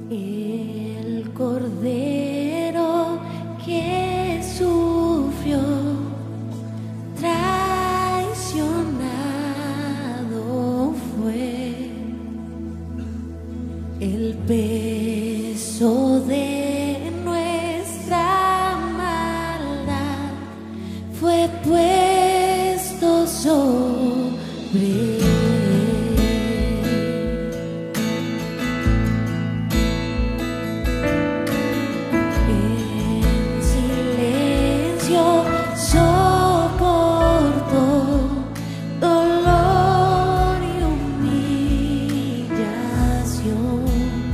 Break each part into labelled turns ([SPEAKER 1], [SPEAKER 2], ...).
[SPEAKER 1] El Cordero que sufrió, traicionado fue, el peso de nuestra maldad fue puesto sobre él. Soportó dolor y humillación,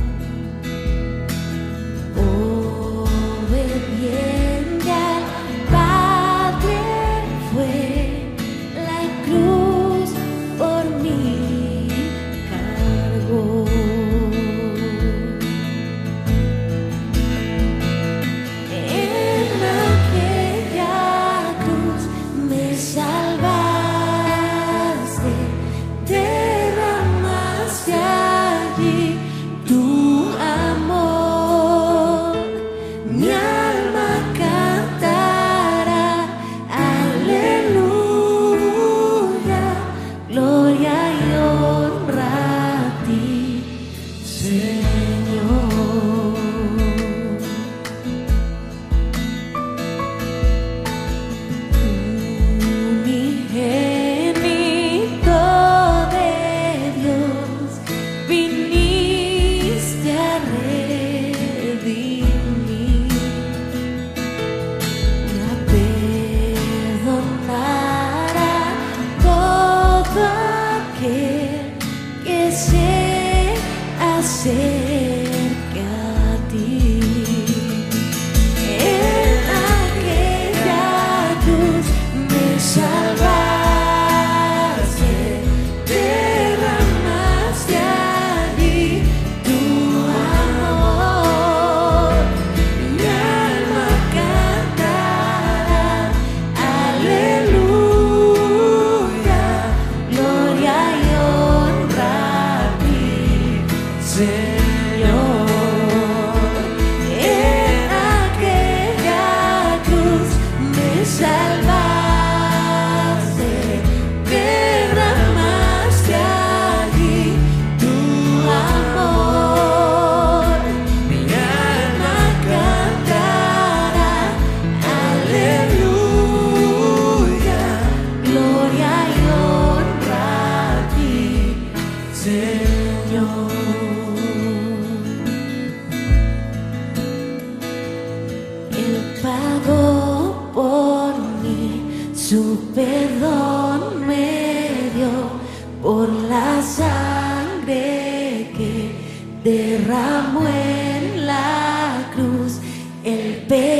[SPEAKER 1] obediente al Padre fue, la cruz por mí cargó. Salvaste, derramaste allí tu amor, mi alma cantará, aleluya, gloria y honra a ti, Señor. Acerca a ti, en aquella cruz me salvaste, derramaste allí tu amor, mi alma cantará, aleluya, gloria y honra a ti, Señor. En aquella cruz me salvaste, derramaste allí tu amor, mi alma cantará, aleluya, gloria y honra a ti, Señor. Pagó por mí, su perdón me dio, por la sangre que derramó en la cruz, el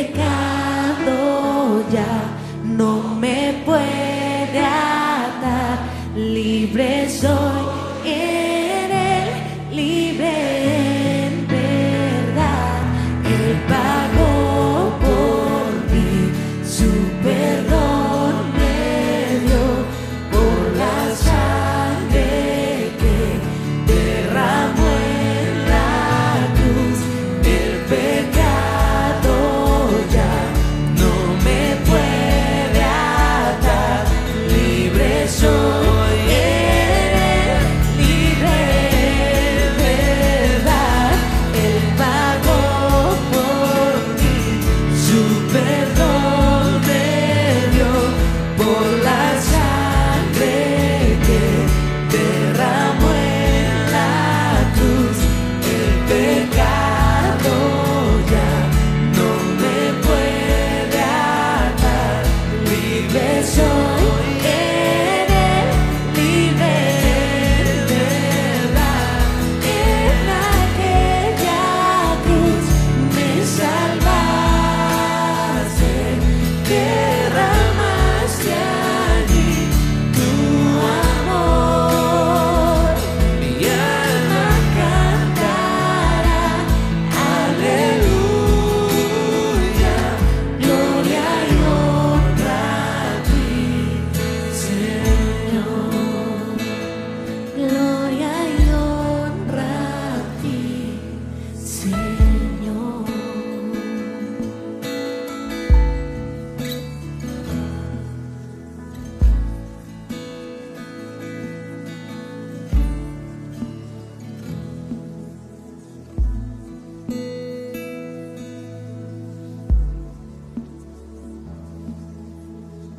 [SPEAKER 1] pecado ya no me puede atar, libre soy en él, libre en verdad, él pagó perdón me dio, por la sangre que derramó en la cruz,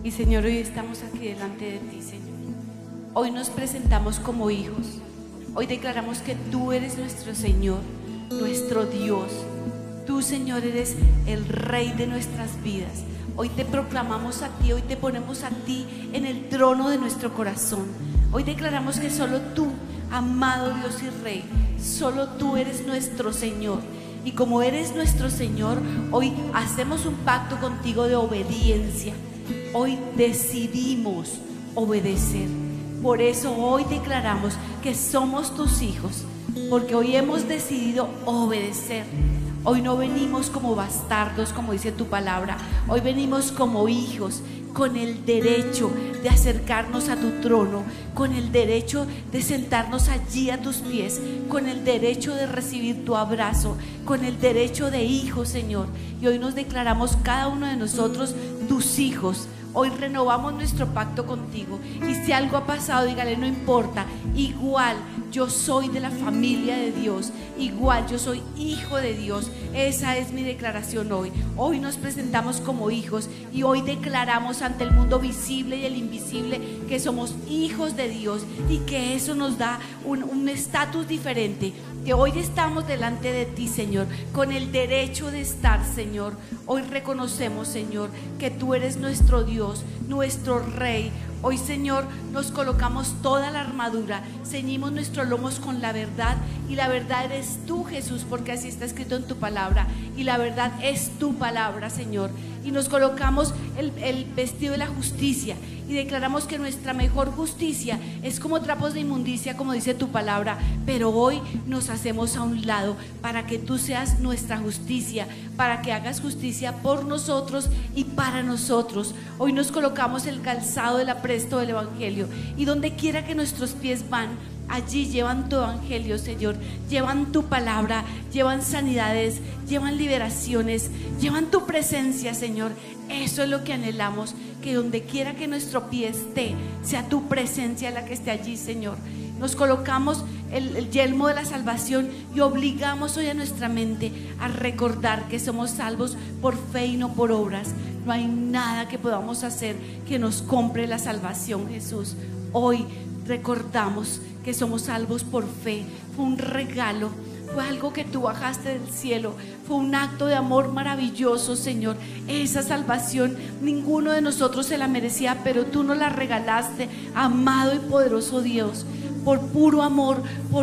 [SPEAKER 2] Y Señor, hoy estamos aquí delante de ti, Señor. Hoy nos presentamos como hijos. Hoy declaramos que tú eres nuestro Señor, nuestro Dios. Tú, Señor, eres el Rey de nuestras vidas. Hoy te proclamamos a ti, hoy te ponemos a ti en el trono de nuestro corazón. Hoy declaramos que solo tú, amado Dios y Rey, solo tú eres nuestro Señor. Y como eres nuestro Señor, hoy hacemos un pacto contigo de obediencia. Hoy decidimos obedecer. Por eso hoy declaramos que somos tus hijos, porque hoy hemos decidido obedecer. Hoy no venimos como bastardos, como dice tu palabra. Hoy venimos como hijos, con el derecho de acercarnos a tu trono, con el derecho de sentarnos allí a tus pies, con el derecho de recibir tu abrazo, con el derecho de hijos, Señor. Y hoy nos declaramos cada uno de nosotros tus hijos. Hoy renovamos nuestro pacto contigo. Y si algo ha pasado, dígale, no importa. Igual yo soy de la familia de Dios. Igual yo soy hijo de Dios. Esa es mi declaración hoy. Hoy nos presentamos como hijos. Y hoy declaramos ante el mundo visible y el invisible que somos hijos de Dios. Y que eso nos da un estatus diferente. Que hoy estamos delante de ti, Señor, con el derecho de estar, Señor. Hoy reconocemos, Señor, que tú eres nuestro Dios, nuestro Rey. Hoy, Señor, nos colocamos toda la armadura, ceñimos nuestros lomos con la verdad, y la verdad eres tú, Jesús, porque así está escrito en tu palabra, y la verdad es tu palabra, Señor. Y nos colocamos el vestido de la justicia, y declaramos que nuestra mejor justicia es como trapos de inmundicia, como dice tu palabra, pero hoy nos hacemos a un lado para que tú seas nuestra justicia, para que hagas justicia por nosotros y para nosotros. Hoy nos colocamos el calzado del apresto del Evangelio, y donde quiera que nuestros pies van, allí llevan tu evangelio, Señor. Llevan tu palabra, llevan sanidades, llevan liberaciones, llevan tu presencia, Señor. Eso es lo que anhelamos, que donde quiera que nuestro pie esté, sea tu presencia la que esté allí, Señor. Nos colocamos el yelmo de la salvación y obligamos hoy a nuestra mente a recordar que somos salvos por fe y no por obras. No hay nada que podamos hacer que nos compre la salvación, Jesús. Hoy recordamos que somos salvos por fe. Fue un regalo, fue algo que tú bajaste del cielo, fue un acto de amor maravilloso, Señor. Esa salvación ninguno de nosotros se la merecía, pero tú nos la regalaste, amado y poderoso Dios. Por puro amor,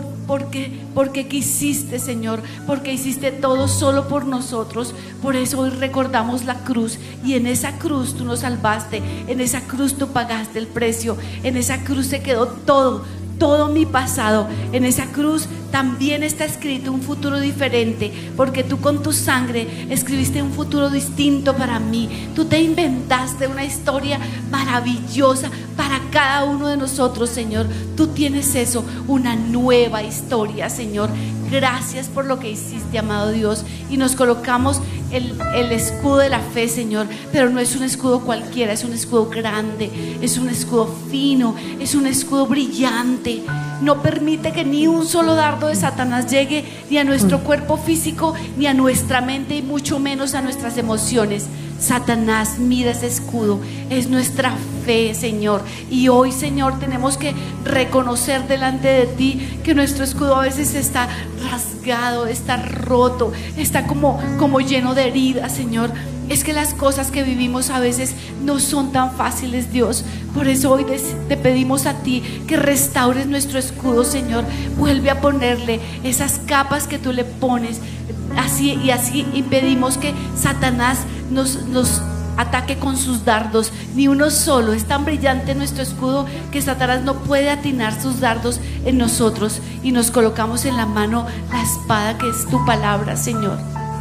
[SPEAKER 2] porque quisiste, Señor, porque hiciste todo solo por nosotros. Por eso hoy recordamos la cruz, y en esa cruz tú nos salvaste, en esa cruz tú pagaste el precio, en esa cruz se quedó todo mi pasado. En esa cruz también está escrito un futuro diferente, porque tú con tu sangre escribiste un futuro distinto para mí. Tú te inventaste una historia maravillosa para cada uno de nosotros, Señor. Tú tienes eso, una nueva historia, Señor. Gracias por lo que hiciste, amado Dios. Y nos colocamos el escudo de la fe, Señor, pero no es un escudo cualquiera, es un escudo grande, es un escudo fino, es un escudo brillante. No permite que ni un solo dardo de Satanás llegue ni a nuestro cuerpo físico, ni a nuestra mente, y mucho menos a nuestras emociones. Satanás, mira ese escudo, es nuestra fe, Señor. Y hoy, Señor, tenemos que reconocer delante de ti que nuestro escudo a veces está rasgado, está roto, está como lleno de heridas, Señor. Es que las cosas que vivimos a veces no son tan fáciles, Dios. Por eso hoy te pedimos a ti que restaures nuestro escudo, Señor. Vuelve a ponerle esas capas que tú le pones. Así impedimos que Satanás nos ataque con sus dardos. Ni uno solo. Es tan brillante nuestro escudo que Satanás no puede atinar sus dardos en nosotros. Y nos colocamos en la mano la espada que es tu palabra, Señor.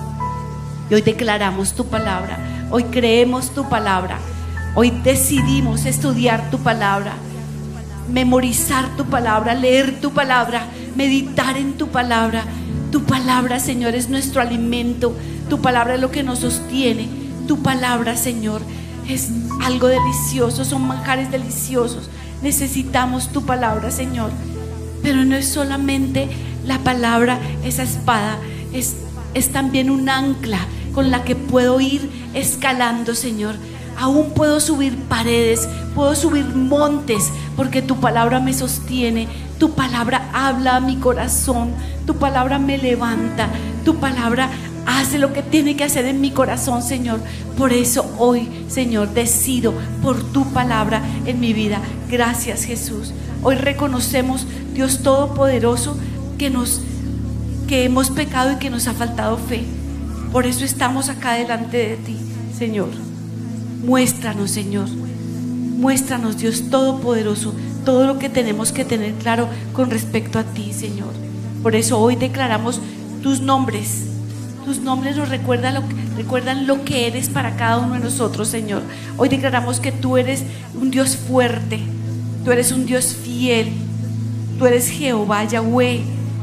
[SPEAKER 2] Y hoy declaramos tu palabra, hoy creemos tu palabra, hoy decidimos estudiar tu palabra, memorizar tu palabra, leer tu palabra, meditar en tu palabra. Tu palabra, Señor, es nuestro alimento, tu palabra es lo que nos sostiene. Tu palabra, Señor, es algo delicioso, son manjares deliciosos. Necesitamos tu palabra, Señor. Pero no es solamente la palabra, esa espada, es también un ancla con la que puedo ir escalando, Señor, Aún puedo subir paredes, puedo subir montes, porque tu palabra me sostiene. Tu palabra habla a mi corazón, tu palabra me levanta, tu palabra hace lo que tiene que hacer en mi corazón, Señor. Por eso hoy, Señor, decido por tu palabra en mi vida. Gracias, Jesús. Hoy reconocemos, Dios Todopoderoso, que hemos pecado y que nos ha faltado fe. Por eso estamos acá delante de ti, Señor. Muéstranos, Señor. Muéstranos, Dios Todopoderoso, todo lo que tenemos que tener claro con respecto a ti, Señor. Por eso hoy declaramos tus nombres. Tus nombres nos recuerdan lo que eres para cada uno de nosotros, Señor. Hoy declaramos que tú eres un Dios fuerte, tú eres un Dios fiel, tú eres Jehová, Yahweh,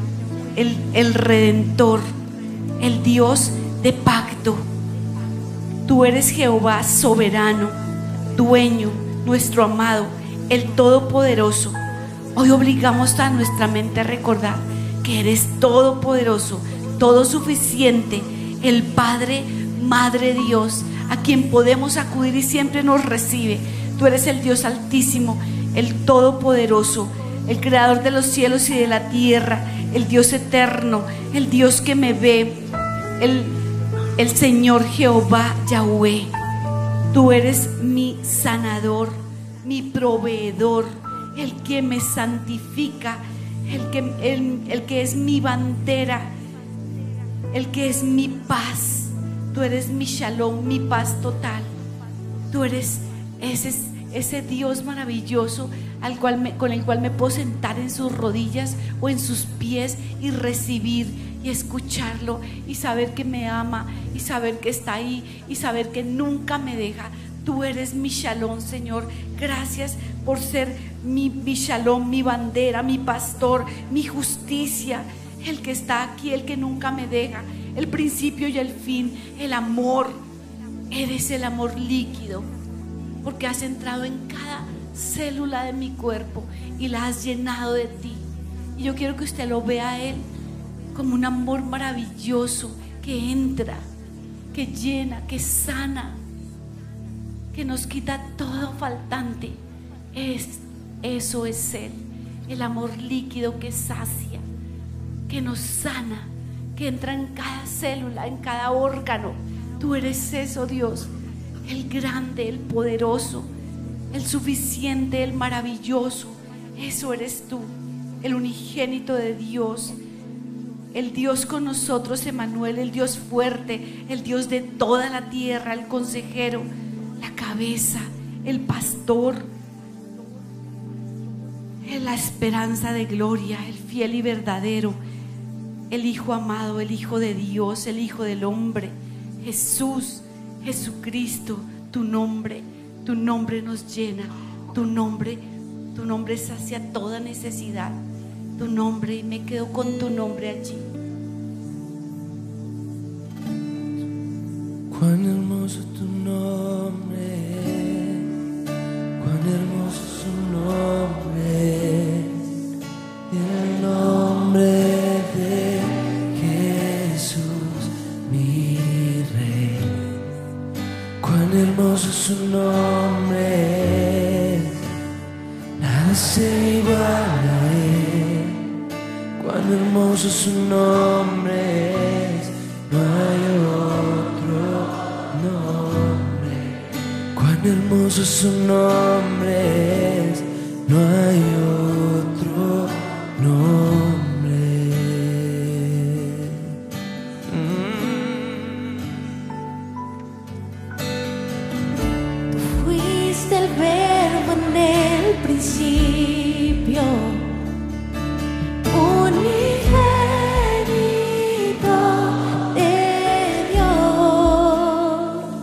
[SPEAKER 2] el Redentor, el Dios de pacto. Tú eres Jehová soberano, dueño, nuestro amado, el Todopoderoso. Hoy obligamos a nuestra mente a recordar que eres todopoderoso, todo suficiente, el Padre, Madre Dios, a quien podemos acudir y siempre nos recibe. Tú eres el Dios altísimo, el Todopoderoso, el creador de los cielos y de la tierra, el Dios eterno, el Dios que me ve, el Señor Jehová Yahweh. Tú eres mi sanador, mi proveedor, el que me santifica, el que es mi bandera, el que es mi paz. Tú eres mi shalom, mi paz total. Tú eres ese Dios maravilloso con el cual me puedo sentar en sus rodillas o en sus pies y recibir y escucharlo y saber que me ama y saber que está ahí y saber que nunca me deja. Tú eres mi shalom, Señor. Gracias por ser mi shalom, mi bandera, mi pastor, mi justicia, el que está aquí, el que nunca me deja, el principio y el fin, el amor. Eres el amor líquido, porque has entrado en cada célula de mi cuerpo y la has llenado de ti. Y yo quiero que usted lo vea a Él como un amor maravilloso que entra, que llena, que sana, que nos quita todo faltante. Eso es Él, el amor líquido que sacia, que nos sana, que entra en cada célula, en cada órgano. Tú eres eso, Dios, el grande, el poderoso, el suficiente, el maravilloso. Eso eres tú, el unigénito de Dios, el Dios con nosotros, Emmanuel, el Dios fuerte, el Dios de toda la tierra, el consejero, la cabeza, el pastor, la esperanza de gloria, el fiel y verdadero, el Hijo amado, el Hijo de Dios, el Hijo del hombre, Jesús, Jesucristo. Tu nombre nos llena, tu nombre sacia toda necesidad, tu nombre, y me quedo con tu nombre allí.
[SPEAKER 3] Cuán hermoso tu nombre, cuán hermoso su nombre, el nombre de Jesús, mi Rey. Cuán hermoso su nombre, nada se iguala a Él. Cuán hermoso su nombre, no hay otro nombre. Cuán hermoso su nombre, no hay otro nombre.
[SPEAKER 1] Fuiste el verbo en el principio, unigénito de Dios,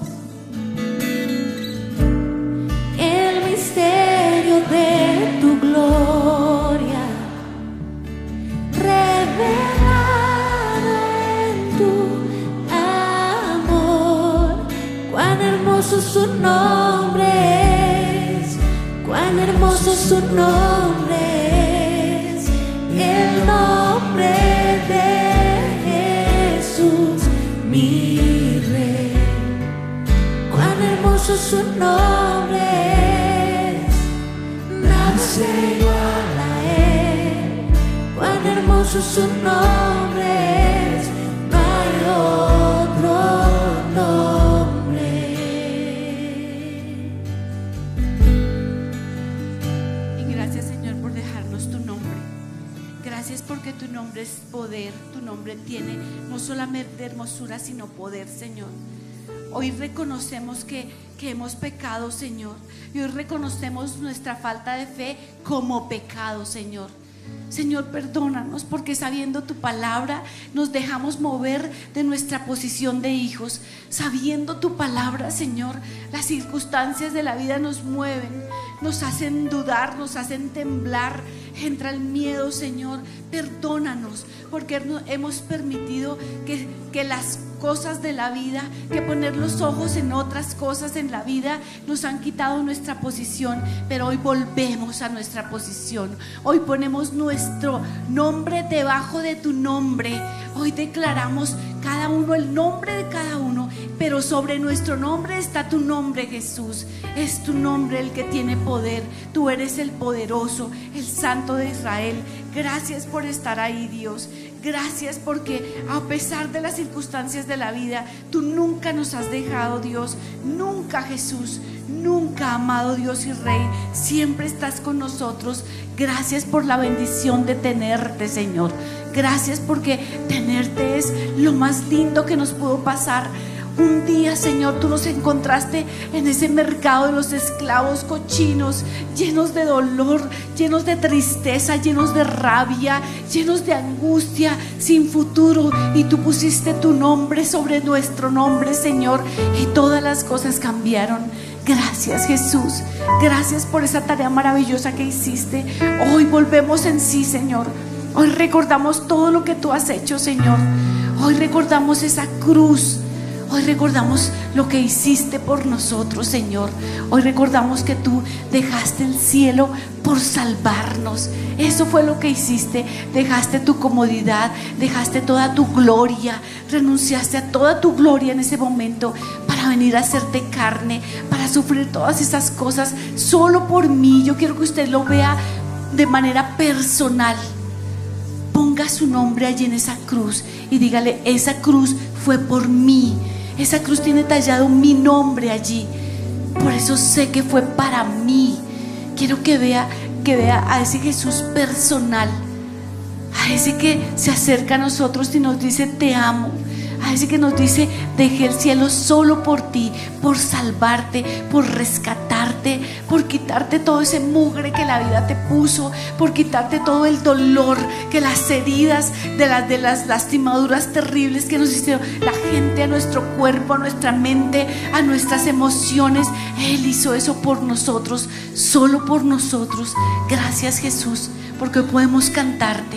[SPEAKER 1] el misterio de tu gloria, revelado en tu amor. Cuán hermoso su nombre es, cuán hermoso su nombre es, el nombre de Jesús, mi Rey. Cuán hermoso su nombre. hermoso su nombre es, no hay otro nombre.
[SPEAKER 2] Y gracias, Señor, por dejarnos tu nombre. Gracias porque tu nombre es poder, tu nombre tiene no solamente hermosura, sino poder, Señor. Hoy reconocemos que hemos pecado, Señor, y hoy reconocemos nuestra falta de fe como pecado, Señor. Señor, perdónanos porque sabiendo tu palabra nos dejamos mover de nuestra posición de hijos. Sabiendo tu palabra, Señor, las circunstancias de la vida nos mueven, nos hacen dudar, nos hacen temblar. Entra el miedo, Señor. Perdónanos porque hemos permitido que las cosas de la vida, que poner los ojos en otras cosas en la vida nos han quitado nuestra posición. Pero hoy volvemos a nuestra posición. Hoy ponemos nuestro nombre debajo de tu nombre. Hoy declaramos cada uno el nombre de cada uno, pero sobre nuestro nombre está tu nombre, Jesús. Es tu nombre el que tiene poder. Tú eres el poderoso, el Santo de Israel. Gracias por estar ahí, Dios. Gracias porque a pesar de las circunstancias de la vida, tú nunca nos has dejado, Dios. Nunca, Jesús. Nunca, amado Dios y Rey. Siempre estás con nosotros. Gracias por la bendición de tenerte, Señor. Gracias porque tenerte es lo más lindo que nos pudo pasar. Un día, Señor, tú nos encontraste en ese mercado de los esclavos cochinos, llenos de dolor, llenos de tristeza, llenos de rabia, llenos de angustia, sin futuro. Y tú pusiste tu nombre sobre nuestro nombre, Señor, y todas las cosas cambiaron. Gracias, Jesús. Gracias por esa tarea maravillosa que hiciste. Hoy volvemos en sí, Señor. Hoy recordamos todo lo que tú has hecho, Señor. Hoy recordamos esa cruz. Hoy recordamos lo que hiciste por nosotros, Señor. Hoy recordamos que tú dejaste el cielo por salvarnos. Eso fue lo que hiciste. Dejaste tu comodidad, dejaste toda tu gloria, renunciaste a toda tu gloria en ese momento para venir a hacerte carne, para sufrir todas esas cosas solo por mí. Yo quiero que usted lo vea de manera personal. Ponga su nombre allí en esa cruz y dígale: esa cruz fue por mí. Esa cruz tiene tallado mi nombre allí. Por eso sé que fue para mí. Quiero que vea a ese Jesús personal, a ese que se acerca a nosotros y nos dice: te amo. A ese que nos dice: dejé el cielo solo por ti, por salvarte, por rescatarte, por quitarte todo ese mugre que la vida te puso, por quitarte todo el dolor, que las heridas de las lastimaduras terribles que nos hicieron la gente, a nuestro cuerpo, a nuestra mente, a nuestras emociones. Él hizo eso por nosotros, solo por nosotros. Gracias, Jesús, porque hoy podemos cantarte.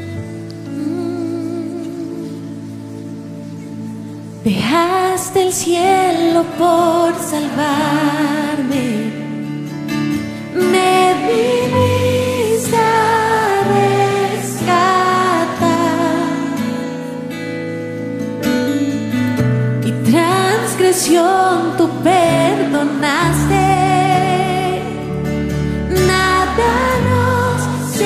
[SPEAKER 1] Dejaste el cielo por salvarme, me viniste a rescatar, y transgresión tú perdonaste, nada nos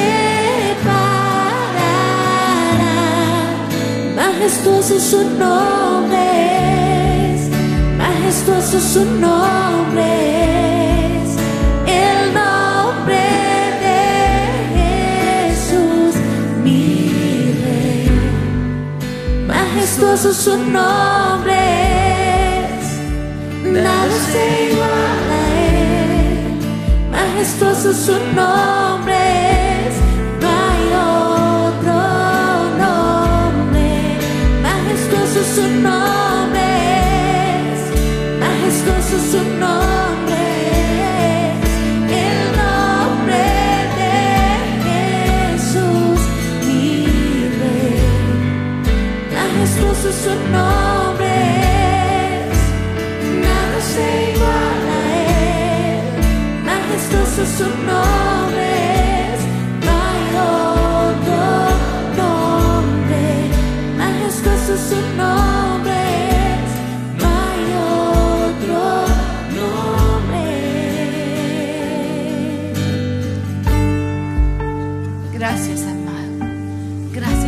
[SPEAKER 1] separará. Majestuoso su nombre es, majestuoso su nombre es, el nombre de Jesús, mi Rey. Majestuoso su nombre es, nada se iguala a él. Majestuoso su nombre es, no hay otro nombre. Majestuoso su nombre es, majestuoso su nombre es, el nombre de Jesús, mi Rey. Majestuoso su nombre es, nada se iguala a él. Majestuoso su nombre es, no hay otro nombre. Majestuoso su nombre es, no hay otro nombre.
[SPEAKER 2] Gracias, amado. Gracias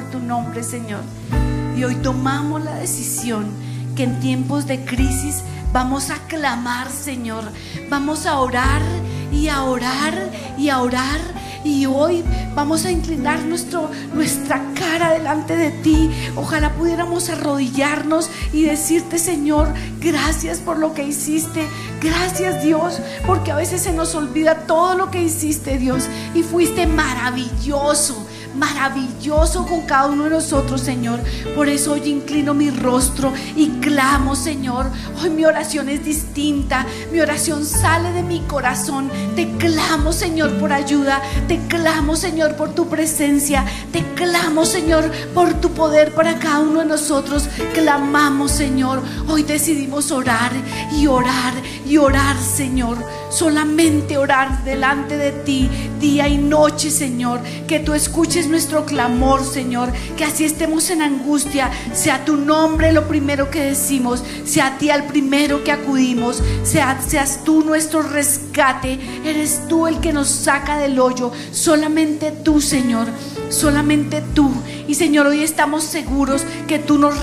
[SPEAKER 2] por tu nombre, Señor. Y hoy tomamos la decisión que en tiempos de crisis vamos a clamar, Señor. Vamos a orar y a orar y a orar. Y hoy vamos a inclinar nuestra cara delante de ti. Ojalá pudiéramos arrodillarnos y decirte, Señor, gracias por lo que hiciste. Gracias, Dios, porque a veces se nos olvida todo lo que hiciste, Dios. Y fuiste maravilloso, maravilloso con cada uno de nosotros, Señor. Por eso hoy inclino mi rostro y clamo, Señor. Hoy mi oración es distinta, mi oración sale de mi corazón. Te clamo, Señor, por ayuda. Te clamo, Señor, por tu presencia. Te clamo, Señor, por tu poder para cada uno de nosotros. Clamamos, Señor. Hoy decidimos orar y orar y orar, Señor. Solamente orar delante de ti día y noche, Señor. Que tú escuches nuestro clamor, Señor. Que así estemos en angustia, sea tu nombre lo primero que decimos, sea a ti al primero que acudimos, seas tú nuestro rescate. Eres tú el que nos saca del hoyo. Solamente tú, Señor, solamente tú. Y Señor, hoy estamos seguros que tú nos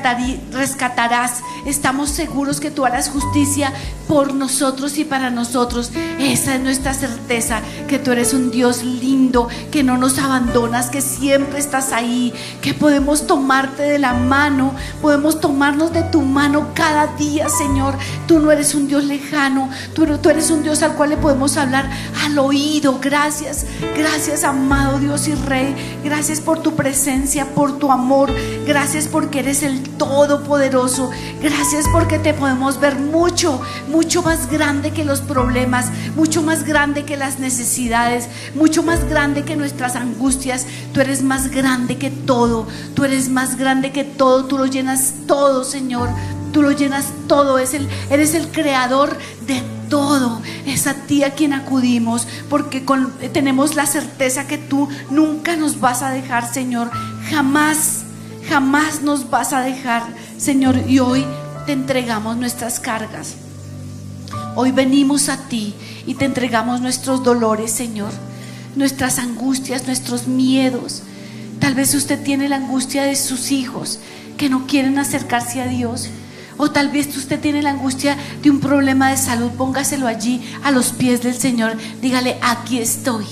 [SPEAKER 2] rescatarás. Estamos seguros que tú harás justicia por nosotros y para nosotros. Esa es nuestra certeza, que tú eres un Dios lindo, que no nos abandonas, que siempre estás ahí, que podemos tomarte de la mano, podemos tomarnos de tu mano cada día, Señor. Tú no eres un Dios lejano, tú eres un Dios al cual le podemos hablar al oído. Gracias, gracias, amado Dios y Rey. Gracias por tu presencia, por tu amor. Gracias porque eres el Todopoderoso. Gracias porque te podemos ver mucho, mucho más grande que los problemas, mucho más grande que las necesidades, mucho más grande que nuestras angustias. Tú eres más grande que todo. Tú eres más grande que todo. Tú lo llenas todo, Señor. Tú lo llenas todo. Eres el creador de todo. Es a ti a quien acudimos, porque tenemos la certeza que tú nunca nos vas a dejar, Señor. Jamás, jamás nos vas a dejar, Señor. Y hoy te entregamos nuestras cargas. Hoy venimos a ti y te entregamos nuestros dolores, Señor, nuestras angustias, nuestros miedos. Tal vez usted tiene la angustia de sus hijos que no quieren acercarse a Dios. O tal vez usted tiene la angustia de un problema de salud. Póngaselo allí a los pies del Señor. Dígale: aquí estoy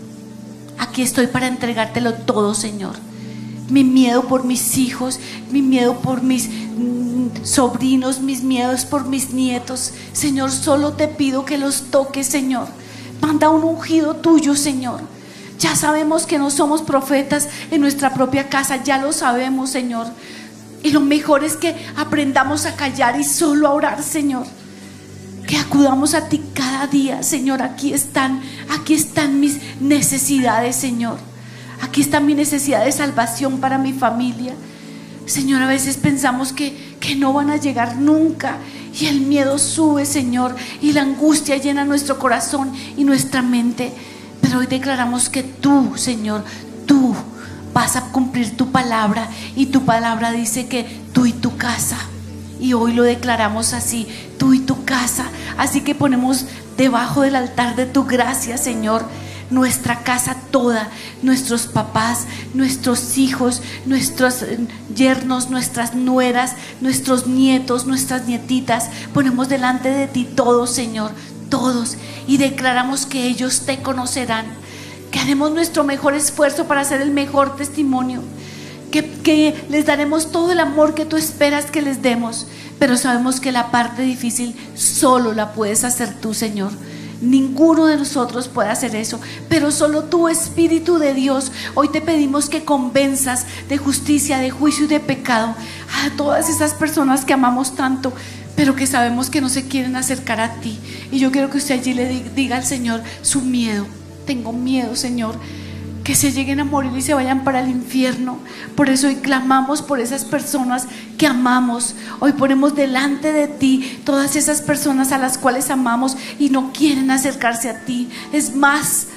[SPEAKER 2] para entregártelo todo, Señor. Mi miedo por mis hijos, mi miedo por mis sobrinos, mis miedos por mis nietos, Señor, solo te pido que los toques, Señor. Manda un ungido tuyo, Señor. Ya sabemos que no somos profetas en nuestra propia casa, ya lo sabemos, Señor. Y lo mejor es que aprendamos a callar y solo a orar, Señor. Que acudamos a ti cada día, Señor. Aquí están mis necesidades, Señor. Aquí está mi necesidad de salvación para mi familia. Señor, a veces pensamos que no van a llegar nunca, y el miedo sube, Señor, y la angustia llena nuestro corazón y nuestra mente. Pero hoy declaramos que tú, Señor, tú vas a cumplir tu palabra, y tu palabra dice que tú y tu casa. Y hoy lo declaramos así: tú y tu casa. Así que ponemos debajo del altar de tu gracia, Señor, nuestra casa toda, nuestros papás, nuestros hijos, nuestros yernos, nuestras nueras, nuestros nietos, nuestras nietitas. Ponemos delante de ti todos, Señor, todos, y declaramos que ellos te conocerán, que haremos nuestro mejor esfuerzo para hacer el mejor testimonio, que les daremos todo el amor que tú esperas que les demos. Pero sabemos que la parte difícil solo la puedes hacer tú, Señor. Ninguno de nosotros puede hacer eso, pero solo tu Espíritu de Dios. Hoy te pedimos que convenzas de justicia, de juicio y de pecado a todas esas personas que amamos tanto, pero que sabemos que no se quieren acercar a ti. Y yo quiero que usted allí le diga al Señor su miedo: tengo miedo, Señor, que se lleguen a morir y se vayan para el infierno. Por eso hoy clamamos por esas personas que amamos. Hoy ponemos delante de ti todas esas personas a las cuales amamos y no quieren acercarse a ti. Es más,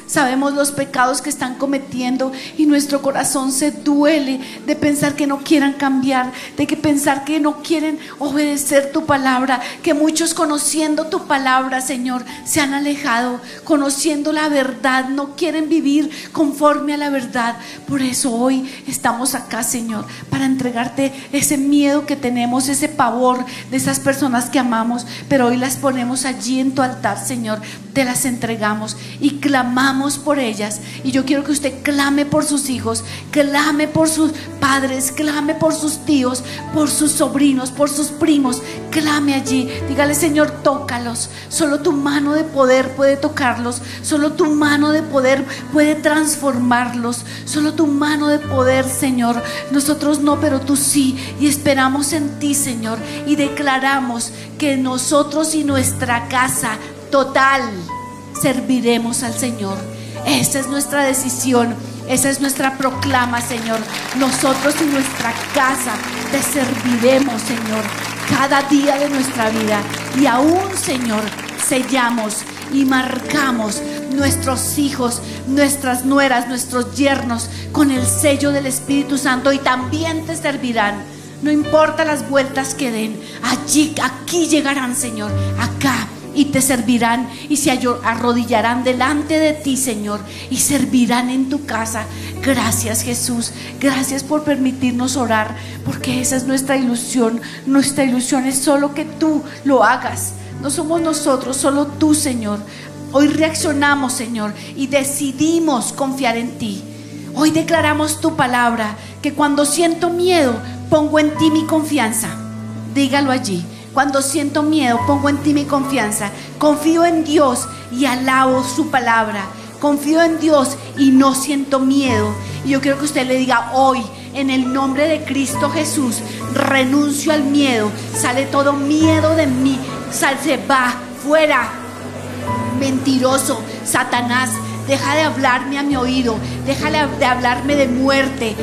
[SPEAKER 2] sabemos los pecados que están cometiendo y nuestro corazón se duele de pensar que no quieran cambiar, de que pensar que no quieren obedecer tu palabra, que muchos conociendo tu palabra, Señor, se han alejado, conociendo la verdad, no quieren vivir conforme a la verdad. Por eso hoy estamos acá, Señor, para entregarte ese miedo que tenemos, ese pavor de esas personas que amamos, pero hoy las ponemos allí en tu altar, Señor, te las entregamos y clamamos por ellas. Y yo quiero que usted clame por sus hijos, clame por sus padres, clame por sus tíos, por sus sobrinos, por sus primos, clame allí, dígale: Señor, tócalos, solo tu mano de poder puede tocarlos, solo tu mano de poder puede transformarlos, solo tu mano de poder, Señor. Nosotros no, pero tú sí, y esperamos en ti, Señor, y declaramos que nosotros y nuestra casa total serviremos al Señor. Esa es nuestra decisión, esa es nuestra proclama, Señor. Nosotros y nuestra casa te serviremos, Señor, cada día de nuestra vida. Y aún, Señor, sellamos y marcamos nuestros hijos, nuestras nueras, nuestros yernos con el sello del Espíritu Santo, y también te servirán. No importa las vueltas que den, aquí llegarán, Señor, acá, y te servirán y se arrodillarán delante de ti, Señor, y servirán en tu casa. Gracias, Jesús, gracias por permitirnos orar, porque esa es nuestra ilusión. Nuestra ilusión es solo que tú lo hagas, no somos nosotros, solo tú, Señor. Hoy reaccionamos, Señor, y decidimos confiar en ti. Hoy declaramos tu palabra, que cuando siento miedo, pongo en ti mi confianza. Dígalo allí: cuando siento miedo, pongo en ti mi confianza. Confío en Dios y alabo su palabra. Confío en Dios y no siento miedo. Y yo quiero que usted le diga hoy: en el nombre de Cristo Jesús, renuncio al miedo. Sale todo miedo de mí. Se va fuera. Mentiroso, Satanás, deja de hablarme a mi oído. Deja de hablarme de muerte,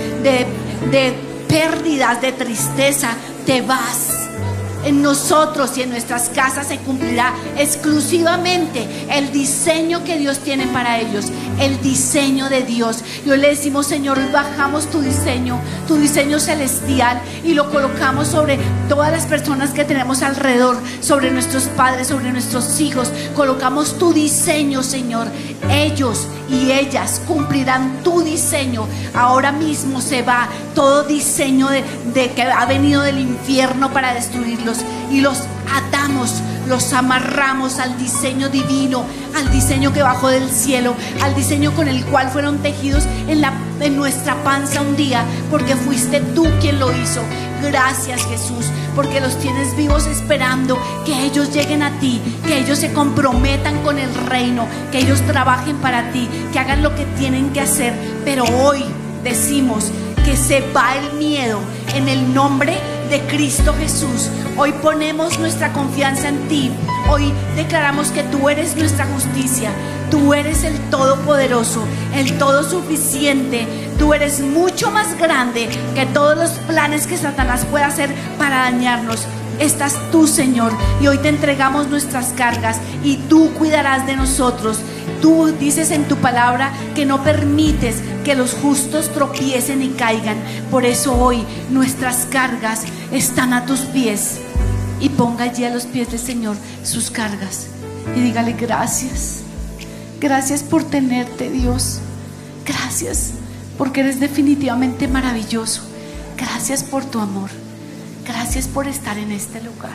[SPEAKER 2] de pérdidas, de tristeza. Te vas. En nosotros y en nuestras casas se cumplirá exclusivamente el diseño que Dios tiene para ellos, el diseño de Dios. Y hoy le decimos: Señor, hoy bajamos tu diseño celestial, y lo colocamos sobre todas las personas que tenemos alrededor, sobre nuestros padres, sobre nuestros hijos. Colocamos tu diseño, Señor. Ellos y ellas cumplirán tu diseño. Ahora mismo se va todo diseño de que ha venido del infierno para destruirlos, y los atamos, los amarramos al diseño divino, al diseño que bajó del cielo, al diseño con el cual fueron tejidos en nuestra panza un día, porque fuiste tú quien lo hizo. Gracias, Jesús, porque los tienes vivos esperando que ellos lleguen a ti, que ellos se comprometan con el reino, que ellos trabajen para ti, que hagan lo que tienen que hacer. Pero hoy decimos que se va el miedo en el nombre de Cristo Jesús. Hoy ponemos nuestra confianza en ti. Hoy declaramos que tú eres nuestra justicia. Tú eres el Todopoderoso, el Todo Suficiente. Tú eres mucho más grande que todos los planes que Satanás pueda hacer para dañarnos. Estás tú, Señor, y hoy te entregamos nuestras cargas, y tú cuidarás de nosotros. Tú dices en tu palabra que no permites que los justos tropiecen y caigan. Por eso hoy nuestras cargas están a tus pies. Y ponga allí a los pies del Señor sus cargas y dígale: gracias. Gracias por tenerte, Dios. Gracias porque eres definitivamente maravilloso. Gracias por tu amor. Gracias por estar en este lugar.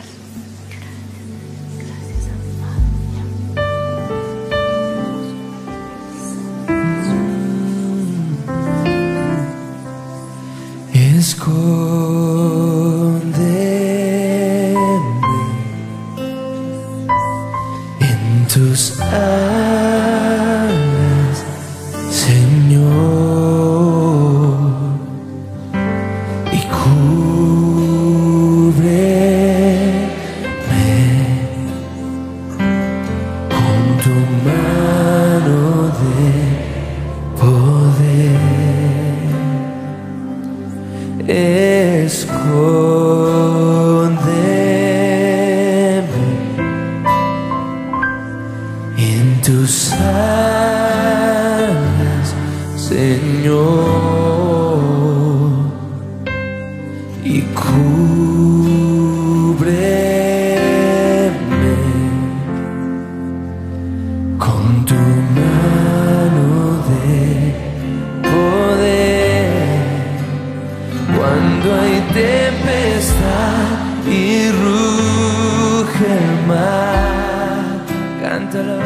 [SPEAKER 3] Escóndeme en tus alas, Señor, y cúbreme con tu mano de poder. Escóndeme en tus alas, Cuando hay tempestad y ruge el mar. Cántalo.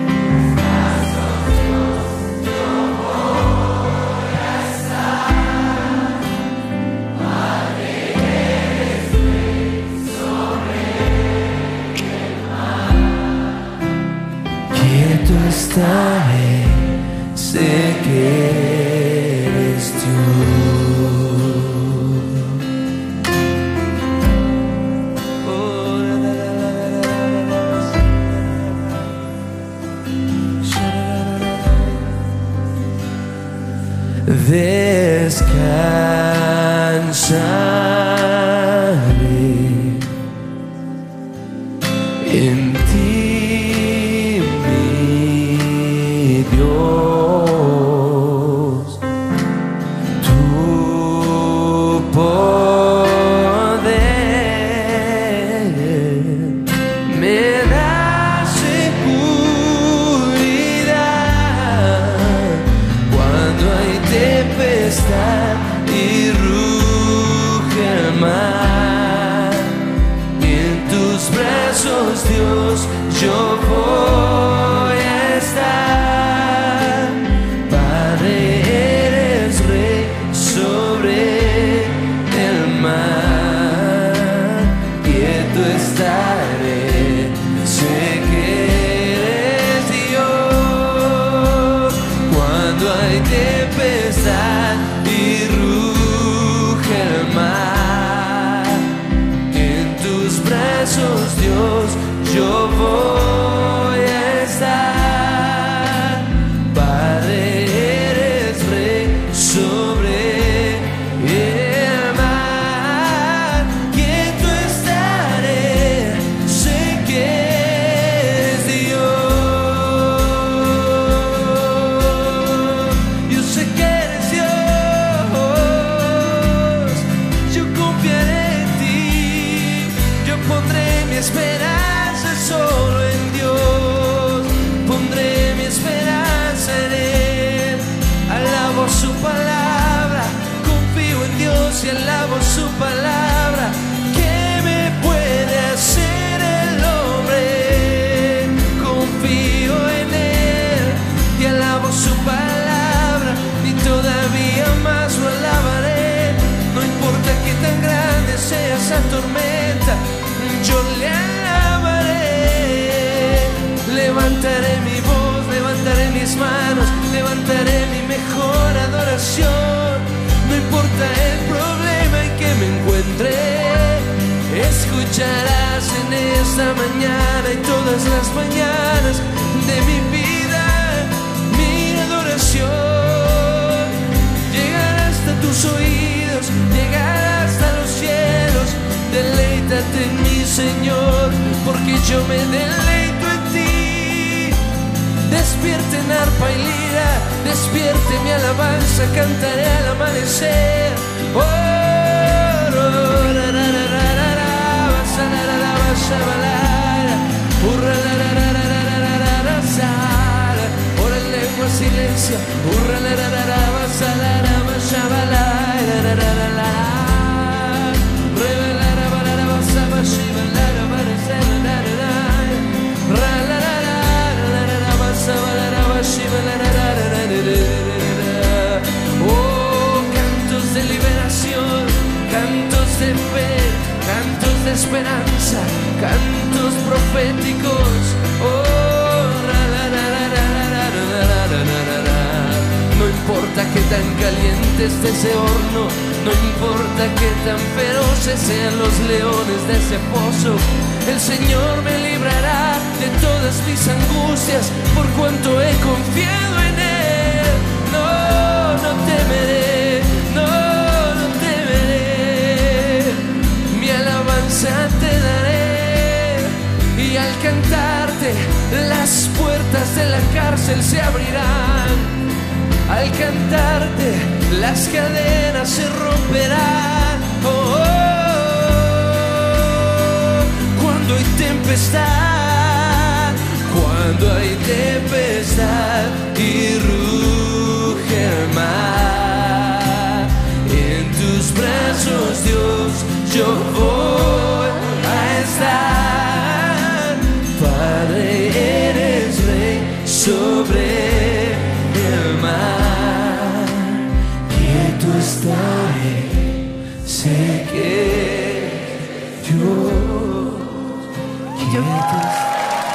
[SPEAKER 3] Quieto estaré, sé que eres Dios. Descansaré en ti, mi Dios. Tu poder me da seguridad cuando hay tempestad y ruge el mar. En tus brazos, Dios, yo voy a estar. Padre, eres rey sobre el mar. Quieto estaré, sé que eres Dios. Cuando hay tempestad y ruge el mar, en tus brazos, Dios, yo voy a estar. Padre, eres rey sobre el mar. Quieto estaré, sé que eres Dios. Yo sé que eres Dios. Yo confiaré en ti. Yo pondré mi esperanza solo en Dios. Pondré mi esperanza en Él. Alabo su palabra. Confío en Dios y alabo su palabra. ¿Qué me puede hacer el hombre? Confío en Él y alabo su palabra. Y todavía más lo alabaré. No importa qué tan grande sea esa tormenta, yo le alabaré. Levantaré mi voz, levantaré mis manos, levantaré mi mejor adoración. No importa el problema en que me encuentre, escucharás en esta mañana y todas las mañanas de mi vida mi adoración. Llegará hasta tus oídos, llegará hasta los cielos. Deleítate en mi Señor, porque yo me deleito en ti. Despierten arpa y lira, despierte mi alabanza, cantaré al amanecer. Oh, ora en lengua silencia. Oh, cantos de liberación, cantos de fe, cantos de esperanza, cantos proféticos. Oh, no importa que tan caliente esté ese horno, no importa que tan feroces sean los leones de ese pozo, el Señor me librará de todas mis angustias, por cuanto he confiado en Él. No, no temeré, no, no temeré. Mi alabanza te daré, y al cantarte las puertas de la cárcel se abrirán. Al cantarte las cadenas se romperán. Oh, oh, oh. Cuando hay tempestad, cuando hay tempestad y ruge el mar, en tus brazos yo voy a estar. Padre, eres rey sobre el mar, quieto estaré, sé que yo quieto estaré.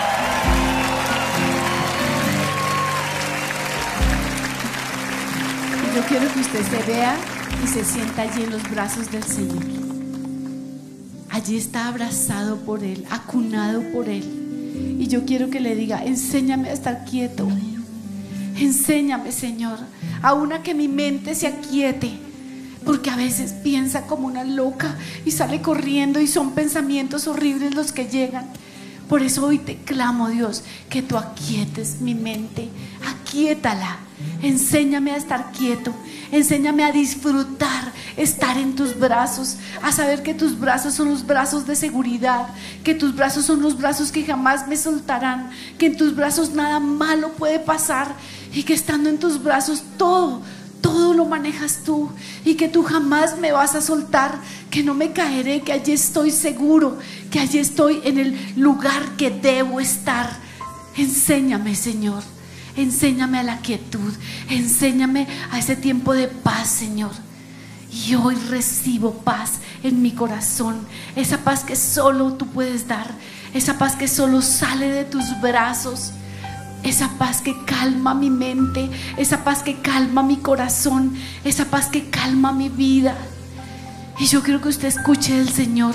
[SPEAKER 2] Yo quiero que usted se vea y se sienta allí en los brazos del Señor. Allí está abrazado por Él, acunado por Él. Y yo quiero que le diga: enséñame a estar quieto. Enséñame, Señor, aún a que mi mente se aquiete, porque a veces piensa como una loca y sale corriendo y son pensamientos horribles los que llegan. Por eso hoy te clamo, Dios, que tú aquietes mi mente, aquíétala. Enséñame a estar quieto, enséñame a disfrutar estar en tus brazos, a saber que tus brazos son los brazos de seguridad, que tus brazos son los brazos que jamás me soltarán, que en tus brazos nada malo puede pasar y que estando en tus brazos todo lo manejas tú y que tú jamás me vas a soltar, que no me caeré, que allí estoy seguro, que allí estoy en el lugar que debo estar. Enséñame, Señor. Enséñame a la quietud, enséñame a ese tiempo de paz, Señor. Y hoy recibo paz en mi corazón, esa paz que solo tú puedes dar, esa paz que solo sale de tus brazos, esa paz que calma mi mente, esa paz que calma mi corazón, esa paz que calma mi vida. Y yo quiero que usted escuche del Señor: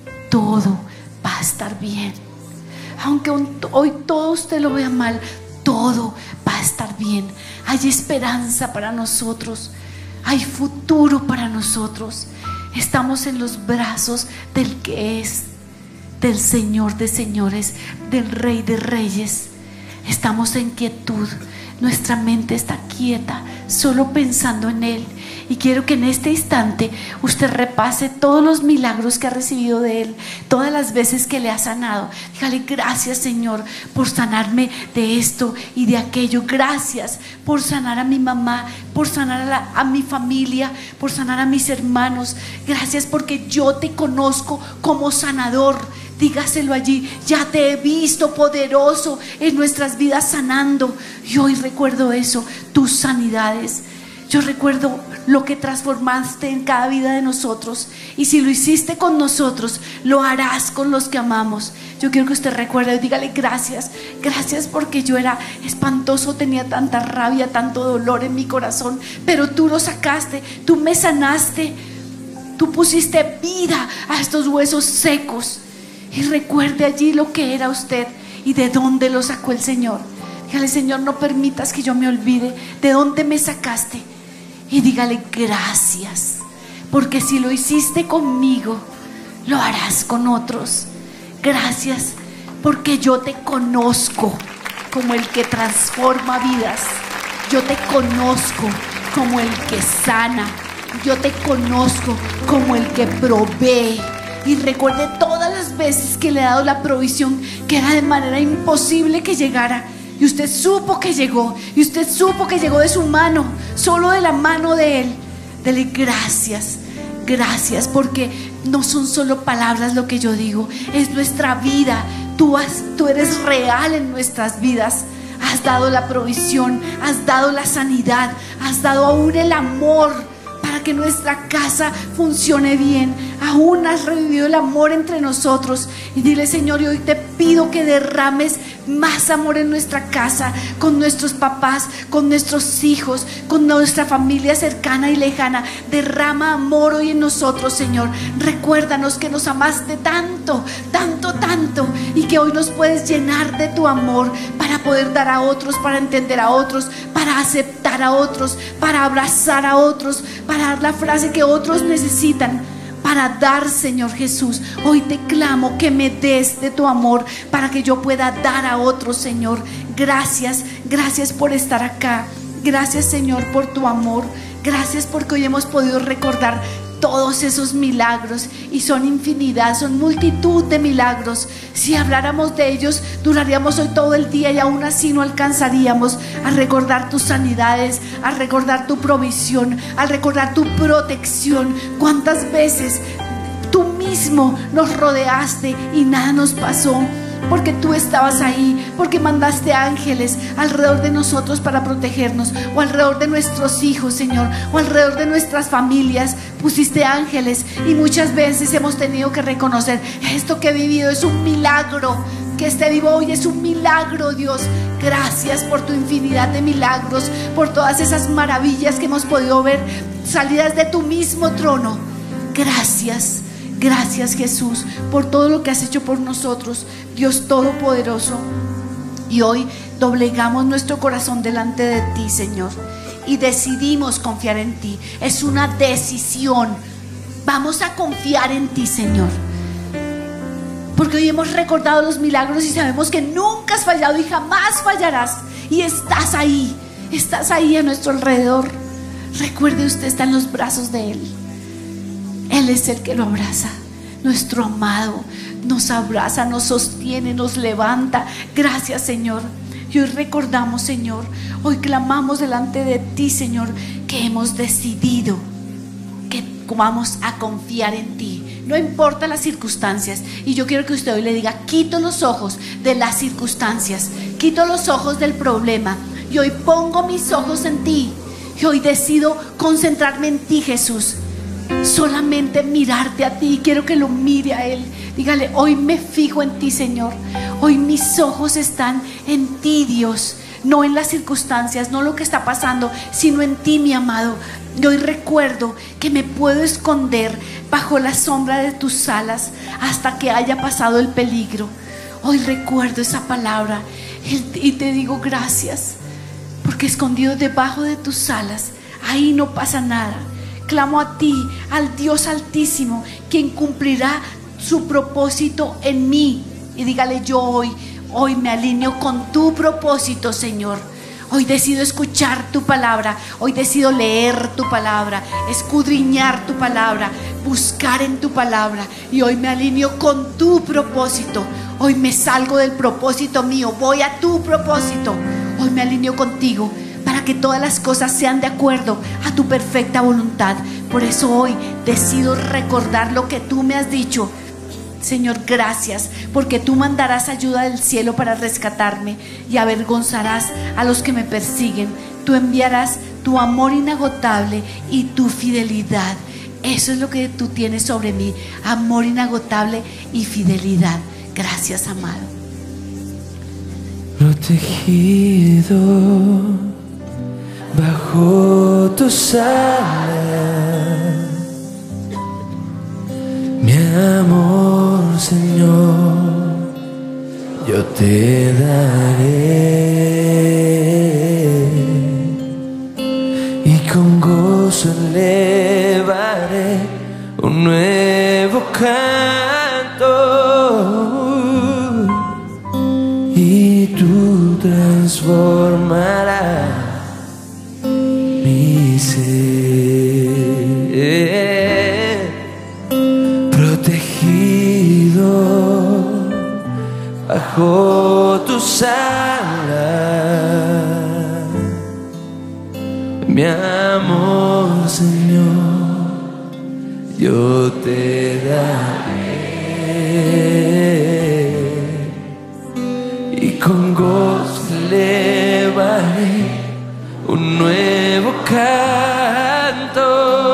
[SPEAKER 2] todo va a estar bien. Aunque hoy todo usted lo vea mal, todo va a estar bien. Hay esperanza para nosotros, hay futuro para nosotros. Estamos en los brazos del que es, del Señor de señores, del Rey de reyes. Estamos en quietud, nuestra mente está quieta, solo pensando en Él. Y quiero que en este instante usted repase todos los milagros que ha recibido de Él, todas las veces que le ha sanado. Dígale: gracias, Señor, por sanarme de esto y de aquello. Gracias por sanar a mi mamá, por sanar a mi familia, por sanar a mis hermanos. Gracias porque yo te conozco como sanador. Dígaselo allí: ya te he visto poderoso en nuestras vidas sanando. Y hoy recuerdo eso, tus sanidades. Yo recuerdo lo que transformaste en cada vida de nosotros. Y si lo hiciste con nosotros, lo harás con los que amamos. Yo quiero que usted recuerde y dígale: gracias, gracias porque yo era espantoso, tenía tanta rabia, tanto dolor en mi corazón, pero tú lo sacaste, tú me sanaste, tú pusiste vida a estos huesos secos. Y recuerde allí lo que era usted y de dónde lo sacó el Señor. Dígale: Señor, no permitas que yo me olvide de dónde me sacaste. Y dígale: gracias, porque si lo hiciste conmigo, lo harás con otros. Gracias, porque yo te conozco como el que transforma vidas. Yo te conozco como el que sana. Yo te conozco como el que provee. Y recuerde todas las veces que le he dado la provisión, que era de manera imposible que llegara, y usted supo que llegó, y usted supo que llegó de su mano, solo de la mano de Él. Dele gracias, gracias, porque no son solo palabras lo que yo digo, es nuestra vida. Tú eres real en nuestras vidas. Has dado la provisión, has dado la sanidad, has dado aún el amor para que nuestra casa funcione bien. Aún has revivido el amor entre nosotros. Y dile: Señor, y hoy te pido que derrames más amor en nuestra casa, con nuestros papás, con nuestros hijos, con nuestra familia cercana y lejana. Derrama amor hoy en nosotros, Señor. Recuérdanos que nos amaste tanto, tanto, tanto, y que hoy nos puedes llenar de tu amor para poder dar a otros, para entender a otros, para aceptar a otros, para abrazar a otros, para dar la frase que otros necesitan, para dar, Señor Jesús. Hoy te clamo que me des de tu amor para que yo pueda dar a otros, Señor. Gracias, gracias por estar acá. Gracias, Señor, por tu amor. Gracias porque hoy hemos podido recordar todos esos milagros, y son infinidad, son multitud de milagros. Si habláramos de ellos, duraríamos hoy todo el día y aún así no alcanzaríamos a recordar tus sanidades, a recordar tu provisión, a recordar tu protección. ¿Cuántas veces tú mismo nos rodeaste y nada nos pasó. Porque tú estabas ahí, porque mandaste ángeles alrededor de nosotros para protegernos, o alrededor de nuestros hijos, Señor, o alrededor de nuestras familias. Pusiste ángeles y muchas veces hemos tenido que reconocer: esto que he vivido es un milagro. Que esté vivo hoy es un milagro, Dios. Gracias por tu infinidad de milagros, por todas esas maravillas que hemos podido ver salidas de tu mismo trono. Gracias. Gracias, Jesús, por todo lo que has hecho por nosotros, Dios Todopoderoso. Y hoy doblegamos nuestro corazón delante de ti, Señor, y decidimos confiar en ti. Es una decisión. Vamos a confiar en ti, Señor, porque hoy hemos recordado los milagros y sabemos que nunca has fallado y jamás fallarás. Y estás ahí a nuestro alrededor. Recuerde, usted está en los brazos de Él. Él es el que lo abraza, nuestro amado. Nos abraza, nos sostiene, nos levanta. Gracias, Señor. Y hoy recordamos, Señor, hoy clamamos delante de ti, Señor, que hemos decidido que vamos a confiar en ti. No importa las circunstancias. Y yo quiero que usted hoy le diga: quito los ojos de las circunstancias, quito los ojos del problema, y hoy pongo mis ojos en ti. Y hoy decido concentrarme en ti, Jesús. Solamente mirarte a ti. Quiero que lo mire a Él. Dígale: hoy me fijo en ti, Señor. Hoy mis ojos están en ti, Dios. No en las circunstancias, no lo que está pasando, sino en ti, mi amado. Y hoy recuerdo que me puedo esconder bajo la sombra de tus alas hasta que haya pasado el peligro. Hoy recuerdo esa palabra y te digo gracias, porque escondido debajo de tus alas, ahí no pasa nada. Clamo a ti, al Dios Altísimo, quien cumplirá su propósito en mí. Y dígale: yo hoy me alineo con tu propósito, Señor. Hoy decido escuchar tu palabra. Hoy decido leer tu palabra, escudriñar tu palabra, buscar en tu palabra. Y hoy me alineo con tu propósito. Hoy me salgo del propósito mío, voy a tu propósito. Hoy me alineo contigo, para que todas las cosas sean de acuerdo a tu perfecta voluntad. Por eso hoy decido recordar lo que tú me has dicho. Señor, gracias, porque tú mandarás ayuda del cielo para rescatarme y avergonzarás a los que me persiguen. Tú enviarás tu amor inagotable y tu fidelidad. Eso es lo que tú tienes sobre mí: amor inagotable y fidelidad. Gracias, amado.
[SPEAKER 3] Protegido bajo tus alas, mi amor, Señor, yo te daré, y con gozo elevaré un nuevo canto, y tú transformarás mi ser. Protegido bajo tus alas, mi amor, Señor, yo te daré, y con gozo elevaré un nuevo canto,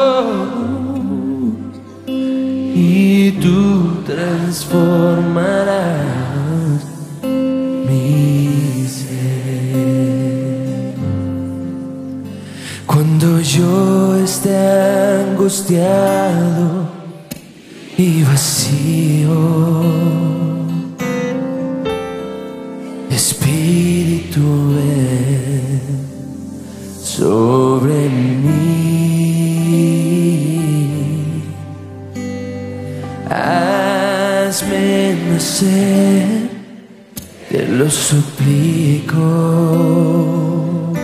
[SPEAKER 3] y tú transformarás mi ser. Cuando yo esté angustiado y vacío, Espíritu, ven sobre mí, hazme nacer, te lo suplico.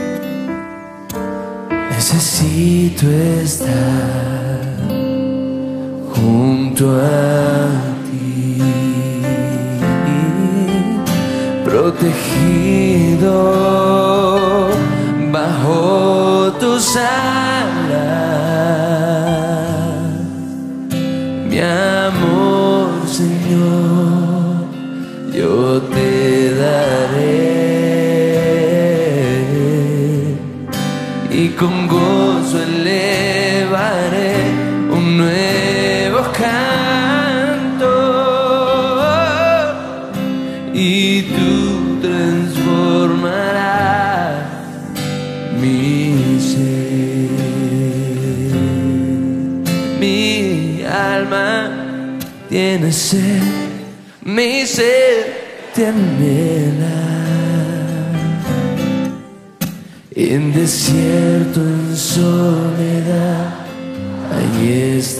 [SPEAKER 3] Necesito estar junto a ti, protegido bajo tus alas, mi amor, Señor, yo te daré y con gozo elevaré un nuevo canto y tú transformarás mi ser. Mi alma tiene sed, mi sed te anhela. En desierto, en soledad, allí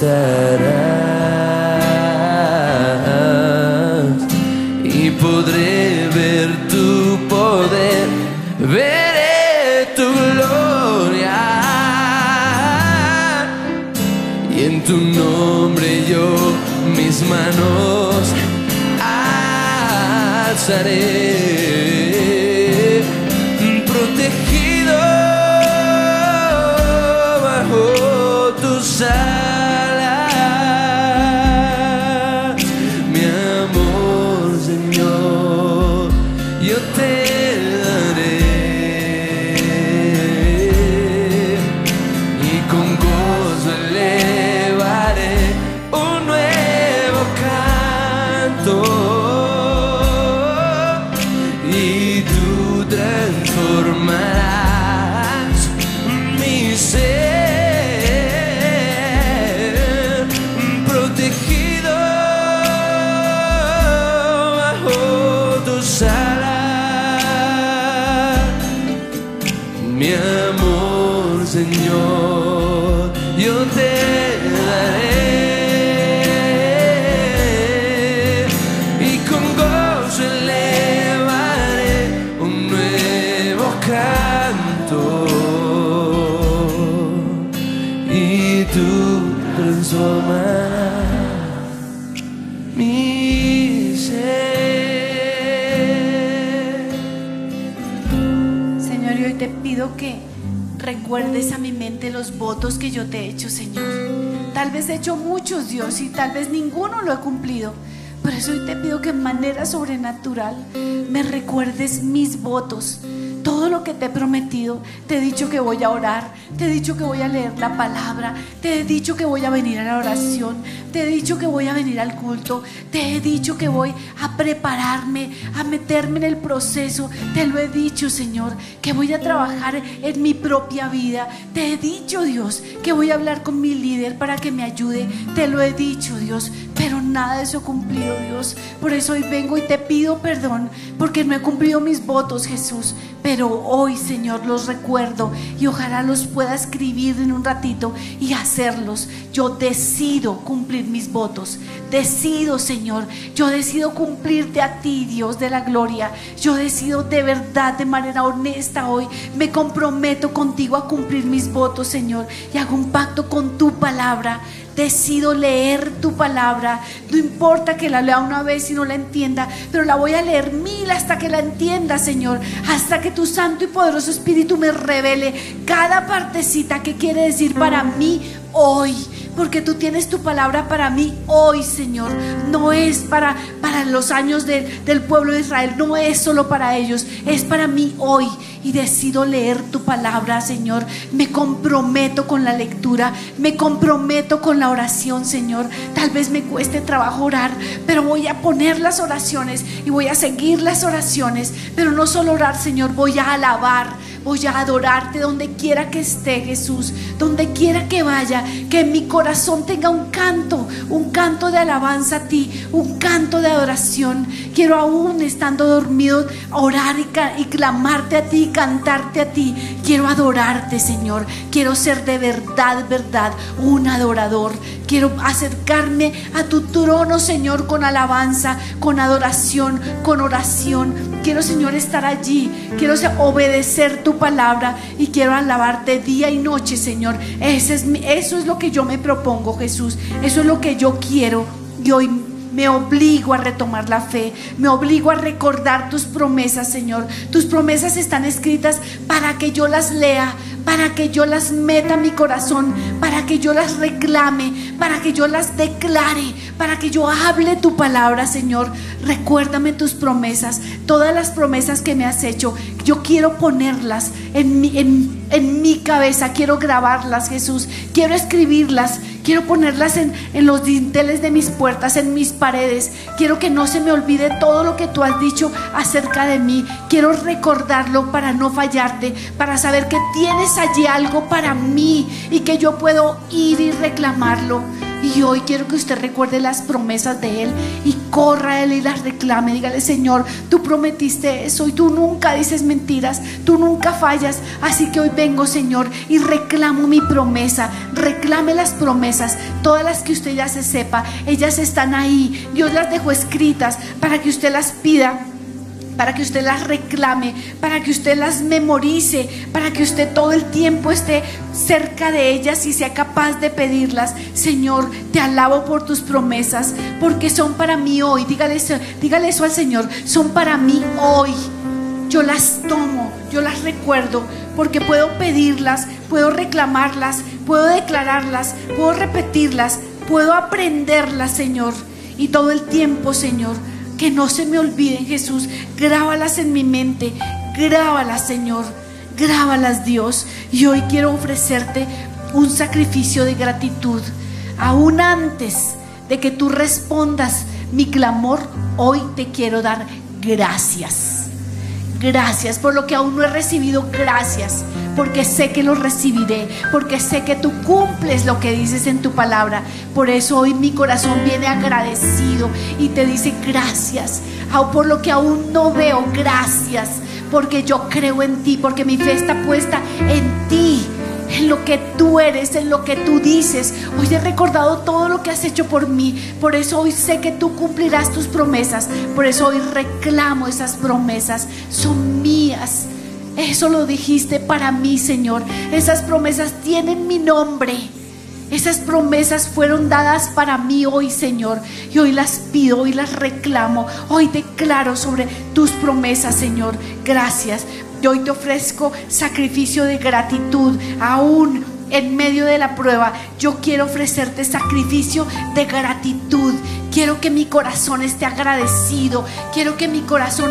[SPEAKER 3] estarás y podré ver tu poder, veré tu gloria y en tu nombre yo mis manos alzaré, protegido bajo tus alas, mi amor, Señor, yo te daré y con gozo elevaré un nuevo canto y tú transformarás mi ser, protegido bajo tus alas, mi amor, Señor, yo te daré y con gozo elevaré un nuevo canto y tú transformarás mi ser.
[SPEAKER 2] Señor, y hoy te pido que recuerdes a mi mente los votos que yo te he hecho, Señor. Tal vez he hecho muchos, Dios, y tal vez ninguno lo he cumplido. Por eso hoy te pido que en manera sobrenatural me recuerdes mis votos. Todo lo que te he prometido. Te he dicho que voy a orar, te he dicho que voy a leer la palabra, te he dicho que voy a venir a la oración, te he dicho que voy a venir al culto, te he dicho que voy a prepararme, a meterme en el proceso. Te lo he dicho, Señor, que voy a trabajar en mi propia vida. Te he dicho, Dios, que voy a hablar con mi líder para que me ayude. Te lo he dicho, Dios, pero nada de eso he cumplido, Dios. Por eso hoy vengo y te pido perdón porque no he cumplido mis votos, Jesús. Pero hoy, Señor, los recuerdo y ojalá los pueda escribir en un ratito y hacerlos. Yo decido cumplir mis votos. Decido, Señor, yo decido cumplirte a ti, Dios de la gloria. Yo decido de verdad, de manera honesta hoy. Me comprometo contigo a cumplir mis votos, Señor, y hago un pacto con tu palabra. Decido leer tu palabra. No importa que la lea una vez y no la entienda, pero la voy a leer 1000 hasta que la entienda, Señor. Hasta que tu santo y poderoso Espíritu me revele cada partecita que quiere decir para mí hoy. Porque tú tienes tu palabra para mí hoy, Señor. No es para los años del pueblo de Israel. No es solo para ellos. Es para mí hoy. Y decido leer tu palabra, Señor. Me comprometo con la lectura. Me comprometo con la oración, Señor. Tal vez me cueste trabajo orar, pero voy a poner las oraciones y voy a seguir las oraciones. Pero no solo orar, Señor. Voy a alabar. Voy a adorarte donde quiera que esté, Jesús. Donde quiera que vaya. Que en mi corazón tenga un canto de alabanza a ti, un canto de adoración. Quiero aún estando dormido orar y clamarte a ti, cantarte a ti. Quiero adorarte, Señor. Quiero ser de verdad un adorador. Quiero acercarme a tu trono, Señor, con alabanza, con adoración, con oración. Quiero, Señor, estar allí. Quiero obedecer tu palabra y quiero alabarte día y noche, Señor. Eso es lo que yo me propongo, Jesús. Eso es lo que yo quiero. Y hoy me obligo a retomar la fe. Me obligo a recordar tus promesas, Señor. Tus promesas están escritas para que yo las lea, para que yo las meta en mi corazón, para para que yo las reclame, para que yo las declare, para que yo hable tu palabra, Señor. Recuérdame tus promesas, todas las promesas que me has hecho. Yo quiero ponerlas en mi cabeza, quiero grabarlas, Jesús. Quiero escribirlas, quiero ponerlas en los dinteles de mis puertas, en mis paredes. Quiero que no se me olvide todo lo que tú has dicho acerca de mí. Quiero recordarlo para no fallarte, para saber que tienes allí algo para mí y que yo puedo ir y reclamarlo. Y hoy quiero que usted recuerde las promesas de Él y corra a Él y las reclame. Dígale: Señor, tú prometiste eso y tú nunca dices mentiras, tú nunca fallas. Así que hoy vengo, Señor, y reclamo mi promesa. Reclame las promesas, todas las que usted ya se sepa. Ellas están ahí, Dios las dejó escritas para que usted las pida, para que usted las reclame, para que usted las memorice, para que usted todo el tiempo esté cerca de ellas y sea capaz de pedirlas. Señor, te alabo por tus promesas, porque son para mí hoy. Dígale eso al Señor: son para mí hoy. Yo las tomo, yo las recuerdo, porque puedo pedirlas, puedo reclamarlas, puedo declararlas, puedo repetirlas, puedo aprenderlas, Señor. Y todo el tiempo, Señor, que no se me olviden, Jesús. Grábalas en mi mente, grábalas, Señor, grábalas, Dios. Y hoy quiero ofrecerte un sacrificio de gratitud. Aún antes de que tú respondas mi clamor, hoy te quiero dar gracias. Gracias por lo que aún no he recibido. Gracias porque sé que lo recibiré, porque sé que tú cumples lo que dices en tu palabra. Por eso hoy mi corazón viene agradecido y te dice gracias. Por lo que aún no veo, gracias, porque yo creo en ti, porque mi fe está puesta en ti, en lo que tú eres, en lo que tú dices. Hoy he recordado todo lo que has hecho por mí. Por eso hoy sé que tú cumplirás tus promesas. Por eso hoy reclamo esas promesas. Son mías. Eso lo dijiste para mí, Señor. Esas promesas tienen mi nombre. Esas promesas fueron dadas para mí hoy, Señor. Y hoy las pido, hoy las reclamo. Hoy declaro sobre tus promesas, Señor. Gracias. Yo hoy te ofrezco sacrificio de gratitud, aún en medio de la prueba. Yo quiero ofrecerte sacrificio de gratitud. Quiero que mi corazón esté agradecido. Quiero que mi corazón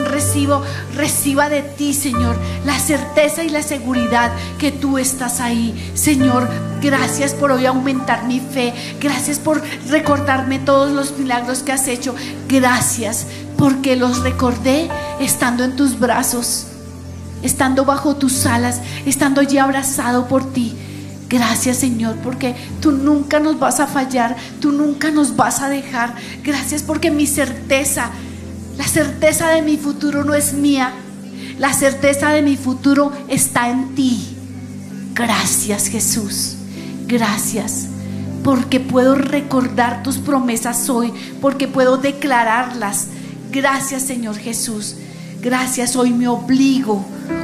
[SPEAKER 2] reciba de ti, Señor, la certeza y la seguridad que tú estás ahí. Señor, gracias por hoy aumentar mi fe. Gracias por recordarme todos los milagros que has hecho. Gracias porque los recordé estando en tus brazos, estando bajo tus alas, estando allí abrazado por ti. Gracias, Señor, porque tú nunca nos vas a fallar, tú nunca nos vas a dejar. Gracias porque mi certeza, la certeza de mi futuro no es mía, la certeza de mi futuro está en ti. Gracias, Jesús. Gracias porque puedo recordar tus promesas hoy, porque puedo declararlas. Gracias, Señor Jesús. Gracias. Hoy me obligo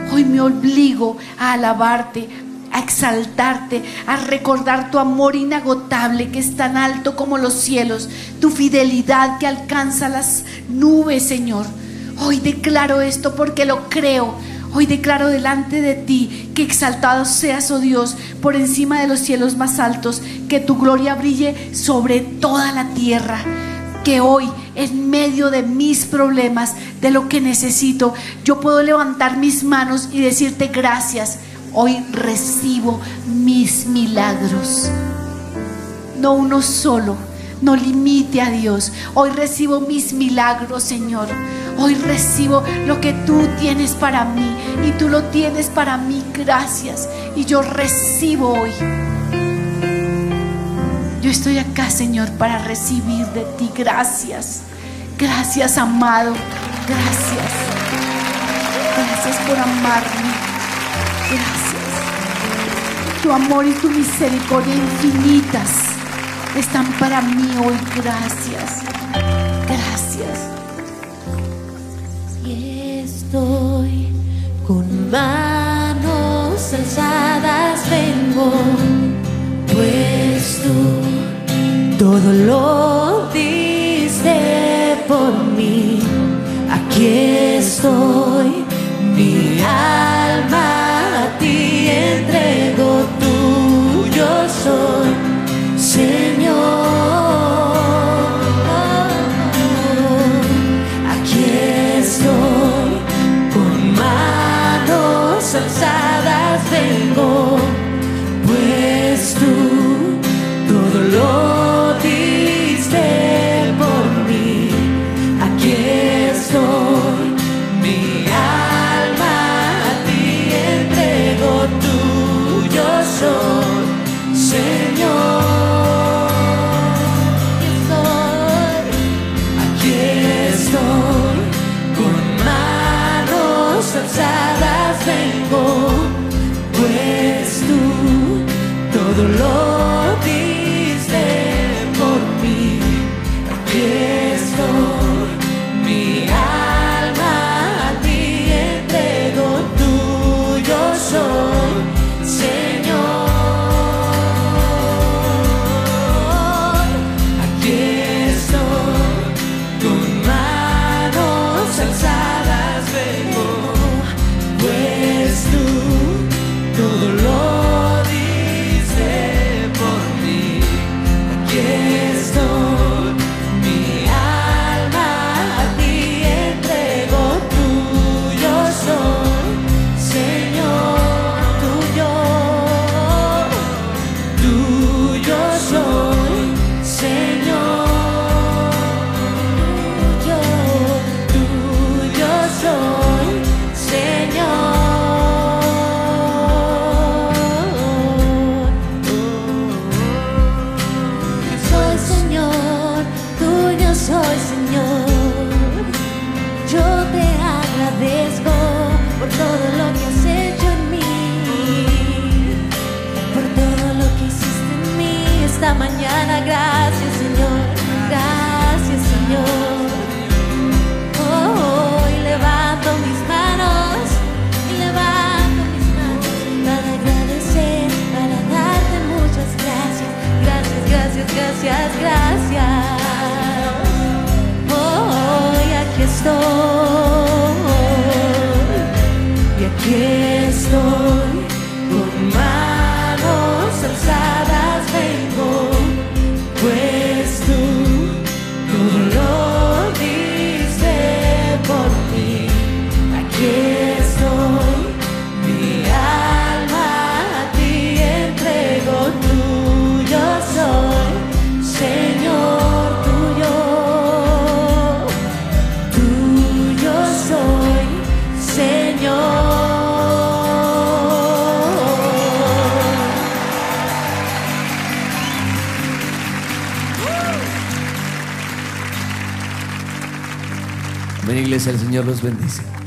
[SPEAKER 2] a alabarte, a exaltarte, a recordar tu amor inagotable que es tan alto como los cielos, tu fidelidad que alcanza las nubes, Señor. Hoy declaro esto porque lo creo. Hoy declaro delante de ti que exaltado seas, oh Dios, por encima de los cielos más altos, que tu gloria brille sobre toda la tierra. Que hoy, en medio de mis problemas, de lo que necesito, yo puedo levantar mis manos y decirte gracias. Hoy recibo mis milagros. No uno solo, no limite a Dios. Hoy recibo mis milagros, Señor. Hoy recibo lo que tú tienes para mí y tú lo tienes para mí. Gracias. Y yo recibo hoy. Yo estoy acá, Señor, para recibir de ti. Gracias. Gracias, amado. Gracias. Gracias por amarme. Gracias. Tu amor y tu misericordia infinitas están para mí hoy. Gracias. Gracias.
[SPEAKER 1] Y estoy con manos alzadas, vengo, pues tú todo lo diste por mí. Aquí estoy, mi alma a ti entrego, tuyo soy. nada. Gracias, Señor. Gracias, Señor. Oh, y levanto mis manos. Y levanto mis manos para agradecer, para darte muchas gracias. Gracias, gracias, gracias, gracias. Oh, y aquí estoy. Y aquí estoy. Con manos alzadas vengo, pues tú todo lo diste por mí. Aquí estoy, mi alma a ti entrego, tuyo soy, Señor, tuyo soy, Señor.
[SPEAKER 3] Amén, iglesia, el Señor los bendice.